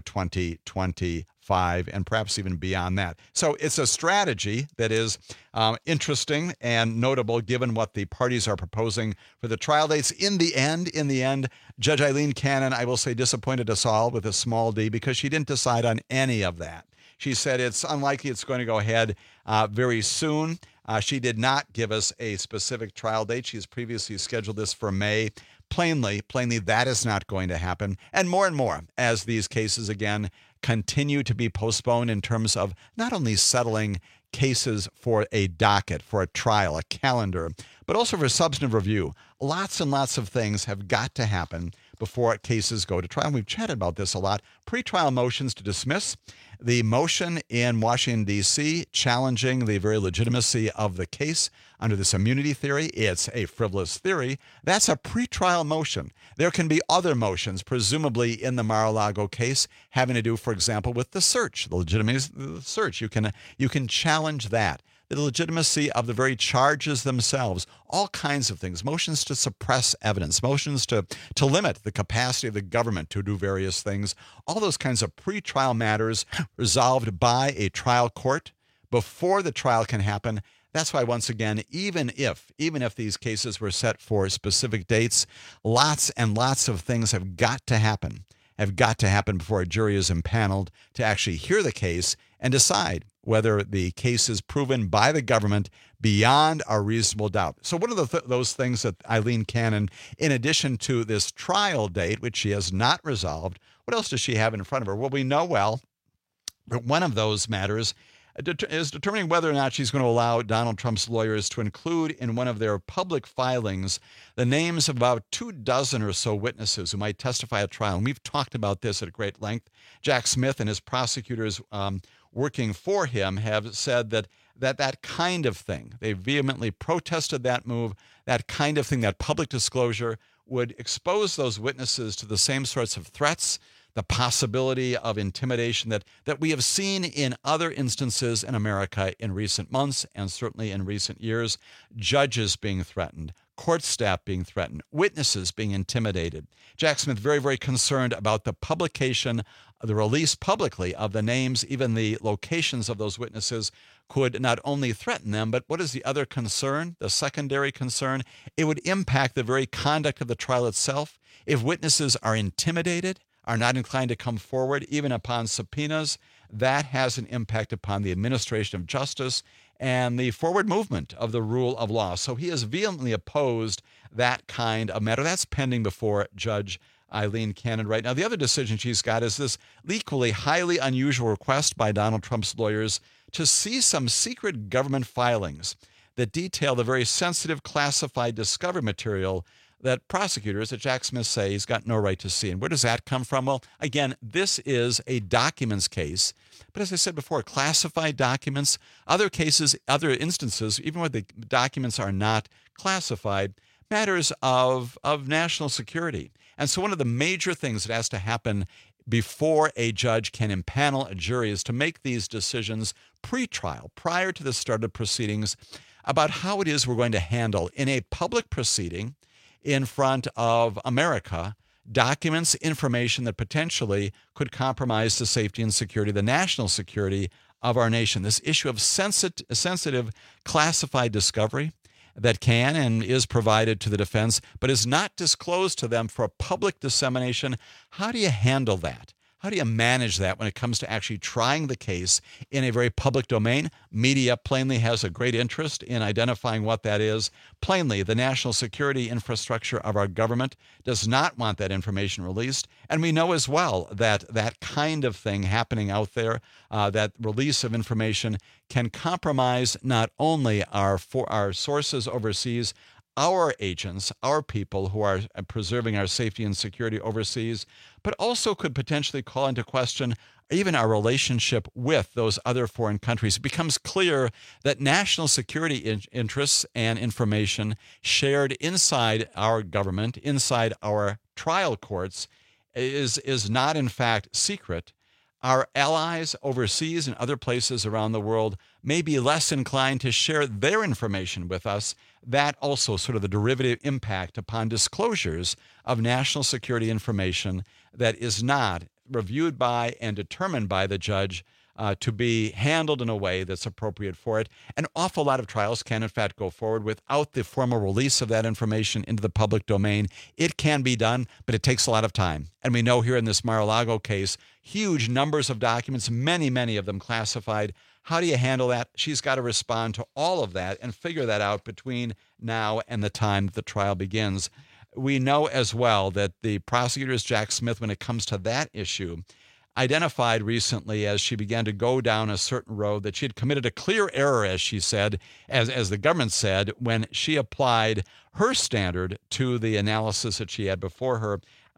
2025 and perhaps even beyond that. So it's a strategy that is interesting and notable given what the parties are proposing for the trial dates. In the end, Judge Eileen Cannon, I will say, disappointed us all with a small d because she didn't decide on any of that. She said it's unlikely it's going to go ahead very soon. She did not give us a specific trial date. She's previously scheduled this for May. Plainly, that is not going to happen. And more as these cases, again, continue to be postponed in terms of not only settling cases for a docket, for a trial, a calendar, but also for substantive review. Lots and lots of things have got to happen before cases go to trial. We've chatted about this a lot. Pretrial motions to dismiss. The motion in Washington, D.C., challenging the very legitimacy of the case under this immunity theory. It's a frivolous theory. That's a pretrial motion. There can be other motions, presumably in the Mar-a-Lago case, having to do, for example, with the search, the legitimacy of the search. You can challenge that. the legitimacy of the very charges themselves, all kinds of things, motions to suppress evidence, motions to limit the capacity of the government to do various things, all those kinds of pretrial matters resolved by a trial court before the trial can happen. That's why, once again, even if these cases were set for specific dates, lots and lots of things have got to happen before a jury is impaneled to actually hear the case and decide whether the case is proven by the government beyond a reasonable doubt. So one of those things that Eileen Cannon, in addition to this trial date, which she has not resolved, what else does she have in front of her? Well, we know well that one of those matters is determining whether or not she's going to allow Donald Trump's lawyers to include in one of their public filings the names of about 24 or so witnesses who might testify at trial. And we've talked about this at great length. Jack Smith and his prosecutors working for him have said that kind of thing, they vehemently protested that move, that kind of thing, that public disclosure would expose those witnesses to the same sorts of threats, the possibility of intimidation that we have seen in other instances in America in recent months and certainly in recent years, judges being threatened, court staff being threatened, witnesses being intimidated. Jack Smith very, very concerned about the publication, the release publicly of the names, even the locations of those witnesses could not only threaten them, but what is the other concern, the secondary concern? It would impact the very conduct of the trial itself. If witnesses are intimidated, are not inclined to come forward, even upon subpoenas, that has an impact upon the administration of justice and the forward movement of the rule of law. So he has vehemently opposed that kind of matter. That's pending before Judge Eileen Cannon right now. The other decision she's got is this equally highly unusual request by Donald Trump's lawyers to see some secret government filings that detail the very sensitive classified discovery material that prosecutors at Jack Smith say he's got no right to see. And where does that come from? Well, again, this is a documents case. But as I said before, classified documents, other cases, other instances, even where the documents are not classified, matters of national security. And so one of the major things that has to happen before a judge can impanel a jury is to make these decisions pre-trial, prior to the start of proceedings, about how it is we're going to handle in a public proceeding in front of America, documents, information that potentially could compromise the safety and security, the national security of our nation. This issue of sensitive classified discovery that can and is provided to the defense, but is not disclosed to them for public dissemination. How do you handle that? How do you manage that when it comes to actually trying the case in a very public domain? Media plainly has a great interest in identifying what that is. Plainly, the national security infrastructure of our government does not want that information released. And we know as well that that kind of thing happening out there, that release of information can compromise not only our sources overseas, our agents, our people who are preserving our safety and security overseas, but also could potentially call into question even our relationship with those other foreign countries. It becomes clear that national security interests and information shared inside our government, inside our trial courts, is not in fact secret. Our allies overseas and other places around the world may be less inclined to share their information with us. That also sort of the derivative impact upon disclosures of national security information that is not reviewed by and determined by the judge to be handled in a way that's appropriate for it. An awful lot of trials can, in fact, go forward without the formal release of that information into the public domain. It can be done, but it takes a lot of time. And we know here in this Mar-a-Lago case, huge numbers of documents, many of them classified. How do you handle that? She's got to respond to all of that and figure that out between now and the time that the trial begins. We know as well that the prosecutors, Jack Smith, when it comes to that issue, identified recently as she began to go down a certain road that she had committed a clear error, as she said, as the government said, when she applied her standard to the analysis that she had before her.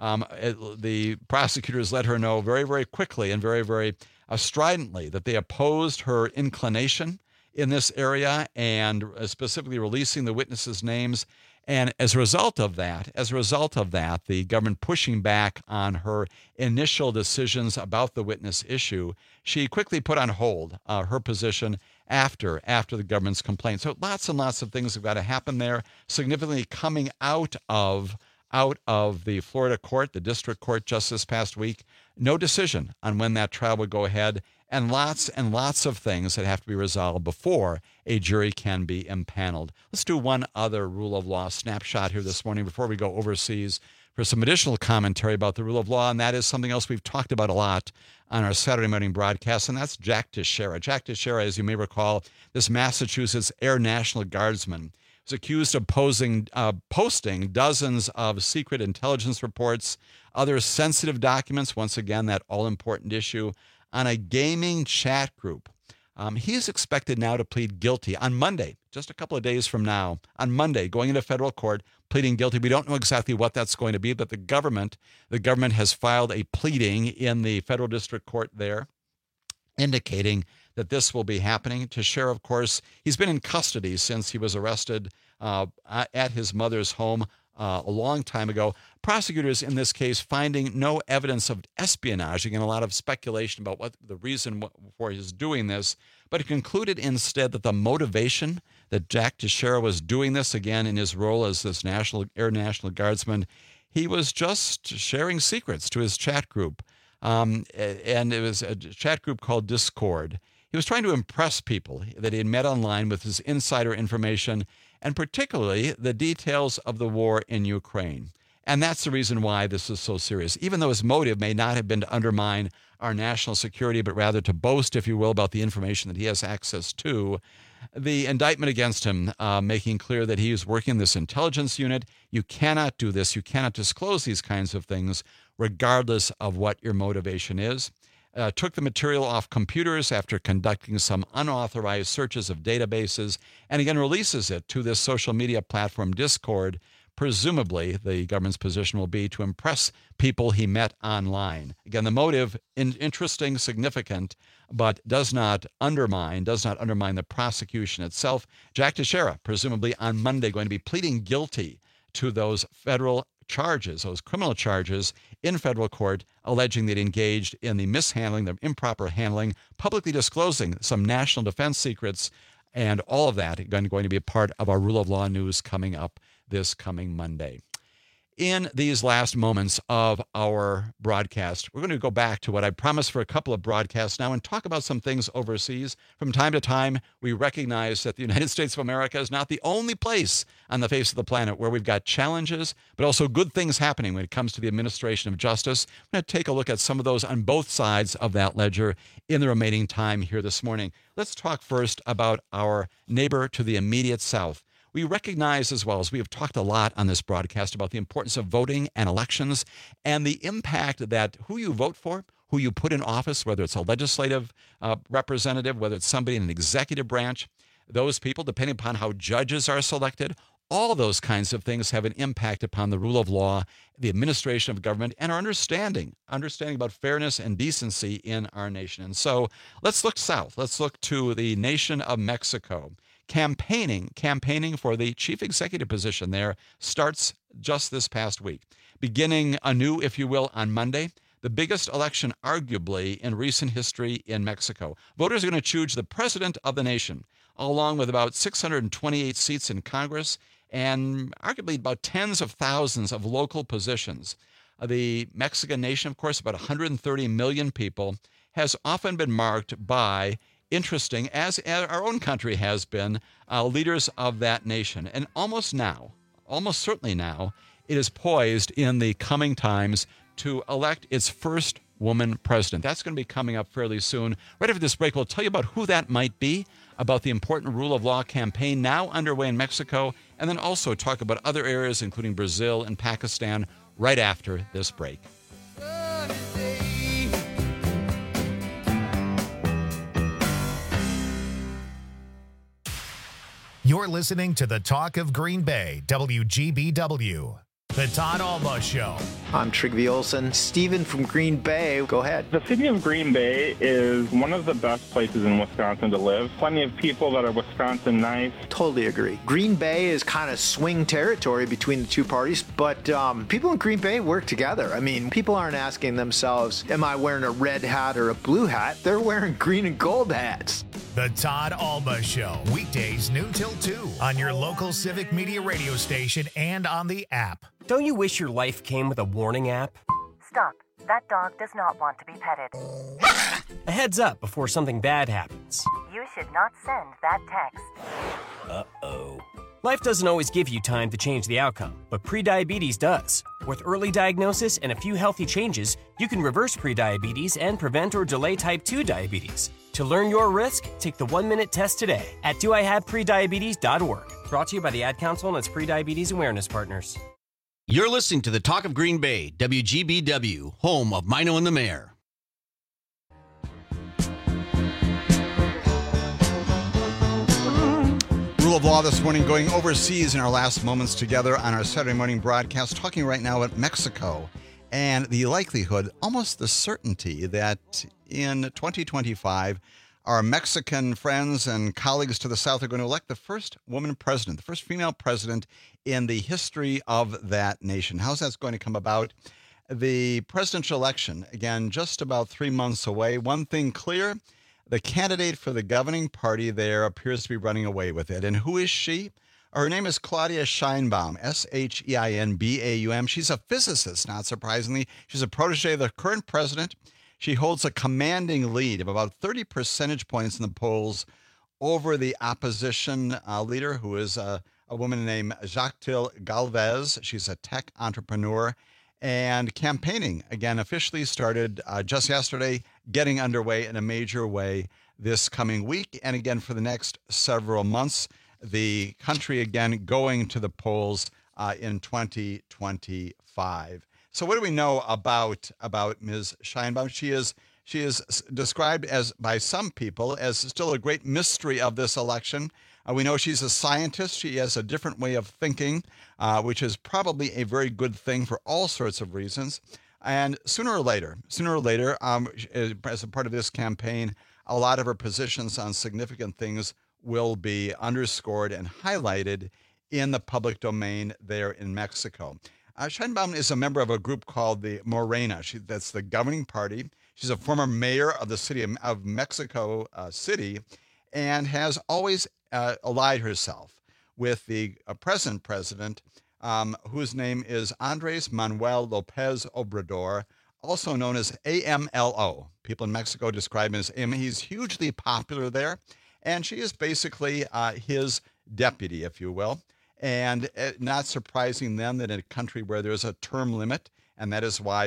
The prosecutors let her know very quickly and very stridently that they opposed her inclination in this area and specifically releasing the witnesses' names. And as a result of that, the government pushing back on her initial decisions about the witness issue, she quickly put on hold her position after the government's complaint. So lots and lots of things have got to happen there, significantly coming out of the Florida court, the district court, just this past week. No decision on when that trial would go ahead, and lots of things that have to be resolved before a jury can be impaneled. Let's do one other rule of law snapshot here this morning before we go overseas for some additional commentary about the rule of law, and that is something else we've talked about a lot on our Saturday morning broadcast, and that's Jack Teixeira. Jack Teixeira, as you may recall, this Massachusetts Air National Guardsman, was accused of posting dozens of secret intelligence reports, other sensitive documents, once again, that all-important issue, on a gaming chat group. He is expected now to plead guilty on Monday, just a couple of days from now, on Monday, going into federal court, pleading guilty. We don't know exactly what that's going to be, but the government has filed a pleading in the federal district court there, indicating that this will be happening. Teixeira, of course, he's been in custody since he was arrested at his mother's home a long time ago. Prosecutors in this case finding no evidence of espionage. Again, a lot of speculation about what the reason for his doing this, but it concluded instead that the motivation that Jack Teixeira was doing this, again, in his role as this Air National Guardsman, he was just sharing secrets to his chat group. And it was a chat group called Discord. He was trying to impress people that he had met online with his insider information, and particularly the details of the war in Ukraine. And that's the reason why this is so serious. Even though his motive may not have been to undermine our national security, but rather to boast, if you will, about the information that he has access to, the indictment against him making clear that he is working in this intelligence unit. You cannot do this. You cannot disclose these kinds of things regardless of what your motivation is. Took the material off computers after conducting some unauthorized searches of databases, and again releases it to this social media platform Discord. Presumably, the government's position will be to impress people he met online. Again, the motive, interesting, significant, but does not undermine the prosecution itself. Jack Teixeira, presumably on Monday, going to be pleading guilty to those federal charges, those criminal charges in federal court, alleging that he engaged in the mishandling, the improper handling, publicly disclosing some national defense secrets, and all of that going to be a part of our Rule of Law news coming up this coming Monday. In these last moments of our broadcast, we're going to go back to what I promised for a couple of broadcasts now and talk about some things overseas. From time to time, we recognize that the United States of America is not the only place on the face of the planet where we've got challenges, but also good things happening when it comes to the administration of justice. I'm going to take a look at some of those on both sides of that ledger in the remaining time here this morning. Let's talk first about our neighbor to the immediate south. We recognize, as well as we have talked a lot on this broadcast, about the importance of voting and elections and the impact that who you vote for, who you put in office, whether it's a legislative representative, whether it's somebody in an executive branch, those people, depending upon how judges are selected, all those kinds of things have an impact upon the rule of law, the administration of government, and our understanding about fairness and decency in our nation. And so let's look south. Let's look to the nation of Mexico. Campaigning for the chief executive position there starts just this past week. Beginning anew, if you will, on Monday, the biggest election arguably in recent history in Mexico. Voters are going to choose the president of the nation, along with about 628 seats in Congress and arguably about tens of thousands of local positions. The Mexican nation, of course, about 130 million people, has often been marked by interesting, as our own country has been, leaders of that nation. And almost certainly now, it is poised in the coming times to elect its first woman president. That's going to be coming up fairly soon. Right after this break, we'll tell you about who that might be, about the important rule of law campaign now underway in Mexico, and then also talk about other areas, including Brazil and Pakistan, right after this break. You're listening to the Talk of Green Bay, WGBW. The Todd Alba Show. I'm Trygve Olsen. Steven from Green Bay, go ahead. The city of Green Bay is one of the best places in Wisconsin to live. Plenty of people that are Wisconsin nice. Totally agree. Green Bay is kind of swing territory between the two parties, but people in Green Bay work together. I mean, people aren't asking themselves, am I wearing a red hat or a blue hat? They're wearing green and gold hats. The Todd Alba Show. Weekdays noon till 2 on your local Civic Media radio station and on the app. Don't you wish your life came with a warning app? Stop. That dog does not want to be petted. A heads up before something bad happens. You should not send that text. Uh-oh. Life doesn't always give you time to change the outcome, but prediabetes does. With early diagnosis and a few healthy changes, you can reverse prediabetes and prevent or delay type 2 diabetes. To learn your risk, take the 1-minute test today at doihaveprediabetes.org. Brought to you by the Ad Council and its prediabetes awareness partners. You're listening to the Talk of Green Bay, WGBW, home of Mino and the Mayor. Rule of law this morning, going overseas in our last moments together on our Saturday morning broadcast, talking right now about Mexico and the likelihood, almost the certainty, that in 2025, our Mexican friends and colleagues to the south are going to elect the first woman president, the first female president in the history of that nation. How's that going to come about? The presidential election, again, just about 3 months away. One thing clear, the candidate for the governing party there appears to be running away with it. And who is she? Her name is Claudia Sheinbaum, Sheinbaum. She's a physicist, not surprisingly. She's a protege of the current president. She holds a commanding lead of about 30 percentage points in the polls over the opposition leader, who is a woman named Xochitl Galvez. She's a tech entrepreneur. And campaigning, again, officially started just yesterday, getting underway in a major way this coming week. And again, for the next several months, the country again going to the polls in 2025. So what do we know about Ms. Sheinbaum? She is described as by some people as still a great mystery of this election. We know she's a scientist. She has a different way of thinking, which is probably a very good thing for all sorts of reasons. And sooner or later, as a part of this campaign, a lot of her positions on significant things will be underscored and highlighted in the public domain there in Mexico. Sheinbaum is a member of a group called the Morena. That's the governing party. She's a former mayor of the city of Mexico City, and has always allied herself with the present president, whose name is Andres Manuel Lopez Obrador, also known as AMLO. People in Mexico describe him as AM. He's hugely popular there, and she is basically his deputy, if you will. And not surprising then that in a country where there's a term limit, and that is why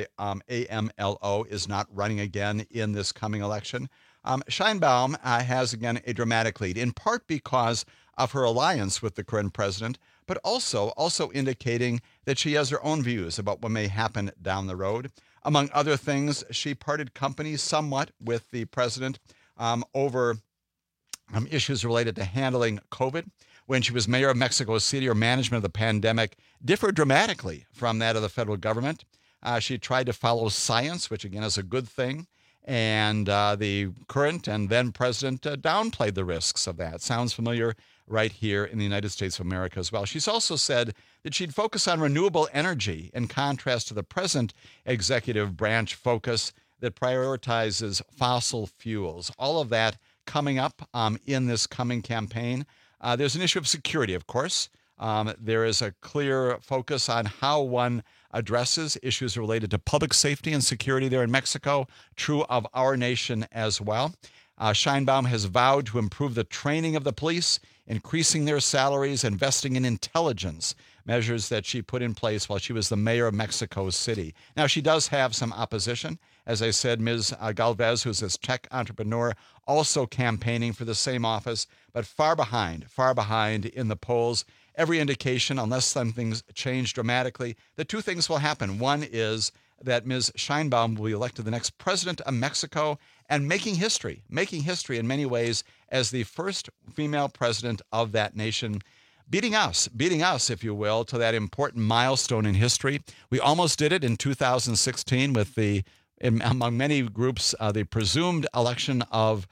AMLO is not running again in this coming election. Sheinbaum has, again, a dramatic lead, in part because of her alliance with the current president, but also indicating that she has her own views about what may happen down the road. Among other things, she parted company somewhat with the president over issues related to handling COVID. When she was mayor of Mexico City, her management of the pandemic differed dramatically from that of the federal government. She tried to follow science, which again is a good thing. And the current and then president downplayed the risks of that. Sounds familiar right here in the United States of America as well. She's also said that she'd focus on renewable energy in contrast to the present executive branch focus that prioritizes fossil fuels. All of that coming up in this coming campaign. There's an issue of security, of course. There is a clear focus on how one addresses issues related to public safety and security there in Mexico, true of our nation as well. Sheinbaum has vowed to improve the training of the police, increasing their salaries, investing in intelligence, measures that she put in place while she was the mayor of Mexico City. Now, she does have some opposition. As I said, Ms. Galvez, who's this tech entrepreneur, also campaigning for the same office, but far behind in the polls. Every indication, unless something's changed dramatically, that two things will happen. One is that Ms. Sheinbaum will be elected the next president of Mexico and making history in many ways as the first female president of that nation. beating us, if you will, to that important milestone in history. We almost did it in 2016 with among many groups, the presumed election of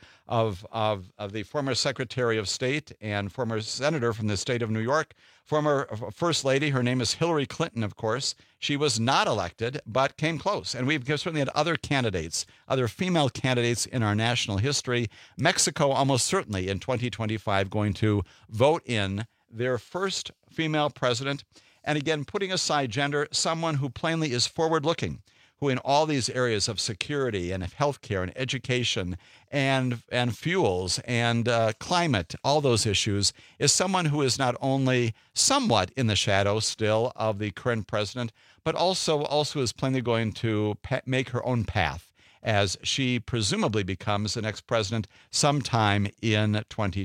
the former Secretary of State and former Senator from the state of New York, former First Lady. Her name is Hillary Clinton, of course. She was not elected, but came close. And we've certainly had other candidates, other female candidates in our national history. Mexico almost certainly in 2025 going to vote in their first female president. And again, putting aside gender, someone who plainly is forward-looking, who in all these areas of security and healthcare and education and fuels and climate, all those issues, is someone who is not only somewhat in the shadow still of the current president, but also is plainly going to make her own path as she presumably becomes the next president sometime in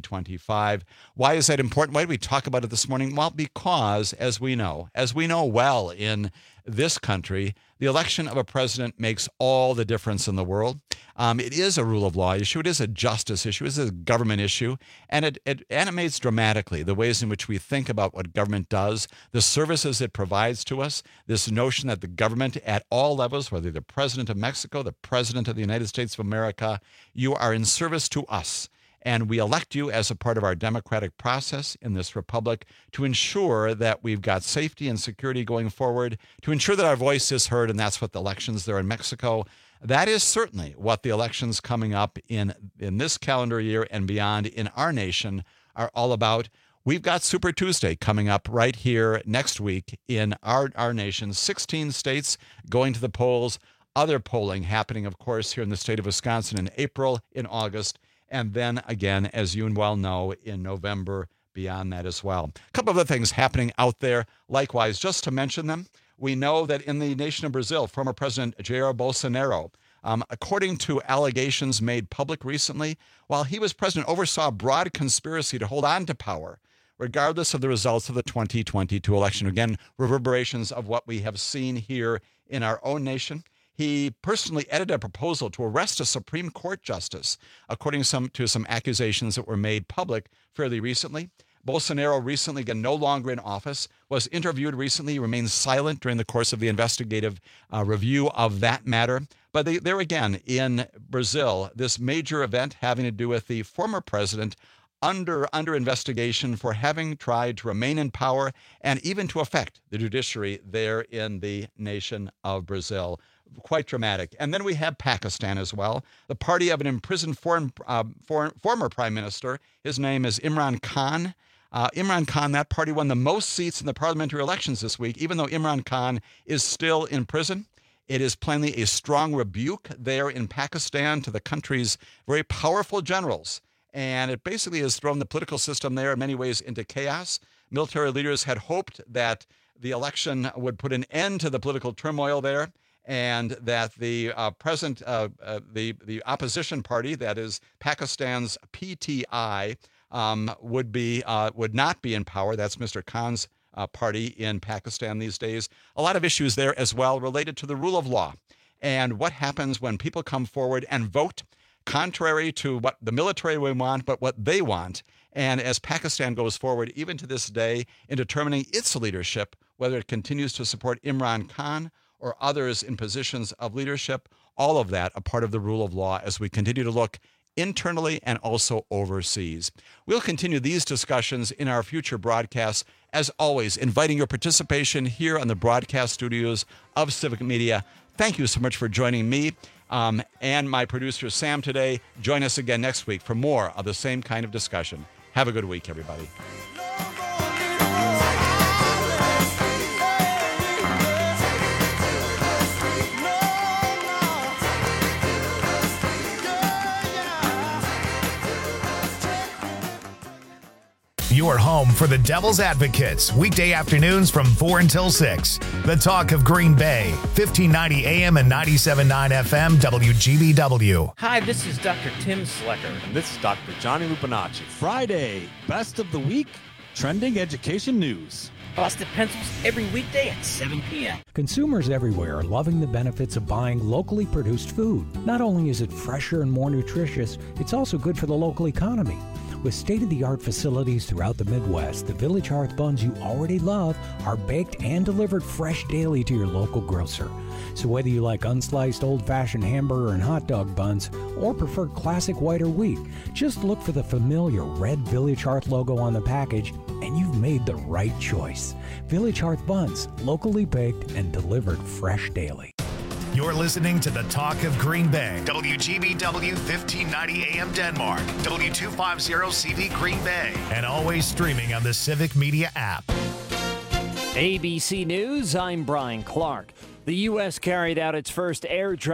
2025. Why is that important? Why did we talk about it this morning? Well, because as we know well in this country, the election of a president makes all the difference in the world. It is a rule of law issue. It is a justice issue. It is a government issue. And it animates dramatically the ways in which we think about what government does, the services it provides to us, this notion that the government at all levels, whether the president of Mexico, the president of the United States of America, you are in service to us. And we elect you as a part of our democratic process in this republic to ensure that we've got safety and security going forward, to ensure that our voice is heard, and that's what the elections there in Mexico. That is certainly what the elections coming up in this calendar year and beyond in our nation are all about. We've got Super Tuesday coming up right here next week in our nation. 16 states going to the polls, other polling happening, of course, here in the state of Wisconsin in April, in August, and then again, as you well know, in November beyond that as well. A couple of other things happening out there. Likewise, just to mention them, we know that in the nation of Brazil, former President Jair Bolsonaro, according to allegations made public recently, while he was president, oversaw a broad conspiracy to hold on to power, regardless of the results of the 2022 election. Again, reverberations of what we have seen here in our own nation. He personally edited a proposal to arrest a Supreme Court justice, according to some accusations that were made public fairly recently. Bolsonaro recently, again, no longer in office, was interviewed recently. He remained silent during the course of the investigative review of that matter. But there again, in Brazil, this major event having to do with the former president under investigation for having tried to remain in power and even to affect the judiciary there in the nation of Brazil. Quite dramatic. And then we have Pakistan as well, the party of an imprisoned former prime minister. His name is Imran Khan. Imran Khan, that party won the most seats in the parliamentary elections this week, even though Imran Khan is still in prison. It is plainly a strong rebuke there in Pakistan to the country's very powerful generals. And it basically has thrown the political system there in many ways into chaos. Military leaders had hoped that the election would put an end to the political turmoil there, and that the the opposition party, that is Pakistan's PTI, would not be in power. That's Mr. Khan's party in Pakistan these days. A lot of issues there as well related to the rule of law and what happens when people come forward and vote contrary to what the military would want, but what they want. And as Pakistan goes forward, even to this day, in determining its leadership, whether it continues to support Imran Khan or others in positions of leadership, all of that a part of the rule of law as we continue to look internally and also overseas. We'll continue these discussions in our future broadcasts, as always, inviting your participation here on the broadcast studios of Civic Media. Thank you so much for joining me and my producer, Sam, today. Join us again next week for more of the same kind of discussion. Have a good week, everybody. Your home for the Devil's Advocates, weekday afternoons from 4 until 6. The Talk of Green Bay, 1590 AM and 97.9 FM, WGBW. Hi, this is Dr. Tim Slecker. And this is Dr. Johnny Lupinacci. Friday, best of the week, trending education news. Busted Pencils every weekday at 7 p.m. Consumers everywhere are loving the benefits of buying locally produced food. Not only is it fresher and more nutritious, it's also good for the local economy. With state-of-the-art facilities throughout the Midwest, the Village Hearth buns you already love are baked and delivered fresh daily to your local grocer. So whether you like unsliced old-fashioned hamburger and hot dog buns or prefer classic white or wheat, just look for the familiar red Village Hearth logo on the package and you've made the right choice. Village Hearth buns, locally baked and delivered fresh daily. You're listening to the Talk of Green Bay. WGBW 1590 AM Denmark. W250CV Green Bay. And always streaming on the Civic Media app. ABC News, I'm Brian Clark. The U.S. carried out its first air